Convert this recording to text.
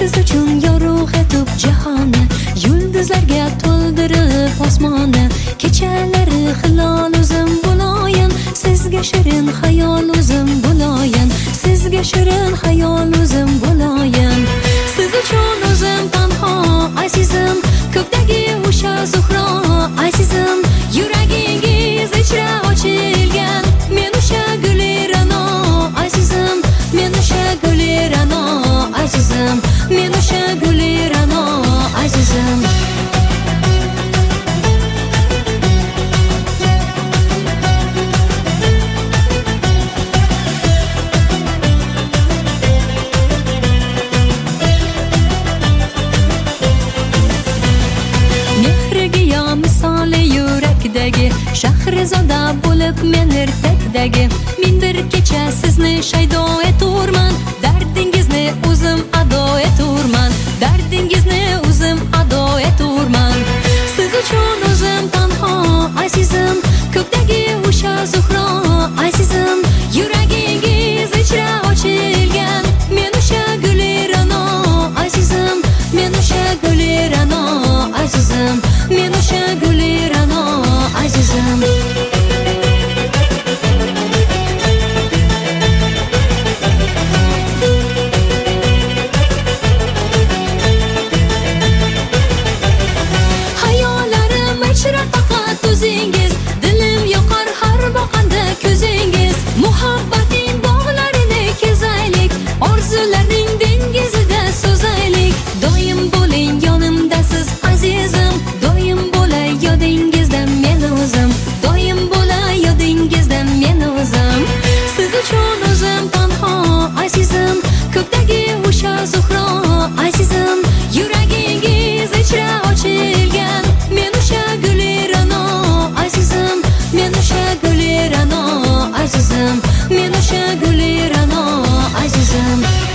siz uchun yorug' etib jahonni, yulduzlarga to'ldirib osmonni. Kechalari hilol o'zim bo'layin, sizga shirin xayol o'zim bo'layin, sizga shirin xayol o'zim bo'layin. Siz uchun o'zim tanho azizim, ko'kdagi o'sha zuhro azizim, yuragingiz ichra ochilgan men o'sha gulirano azizim, men o'sha gulirano azizim, men o'sha gulirano azizim. Shahrizoda bo'lib men ertakdagi, men bir kecha sizni shaydo eturman, dardingizni o'zim ado eturman, dardingizni o'zim ado eturman. Siz uchun o'zim tanho azizim, ko'kdagi o'sha zuhro azizim, yuragingiz ichra ochilgan men o'sha gulirano azizim, men o'sha gulirano azizim, men o'sha gulirano azizim. Hayollarim ichra faqat o'zingiz, dilim yoqar har boqanda ko'zingiz. Muhabbating bog'larini kezaylik, orzularning dengizida so'zaylik. Doim bo'ling yonimda siz azizim, doim bo'lay yodingizda men o'zim, doim bo'lay yodingizda men o'zim. Siz uchun o'zim tanho azizim, ko'kdagi o'sha zuhro azizim, yuragingiz ichra ochilgan men o'sha gulirano azizim, men o'sha gulirano azizim, men o'sha gulirano azizim.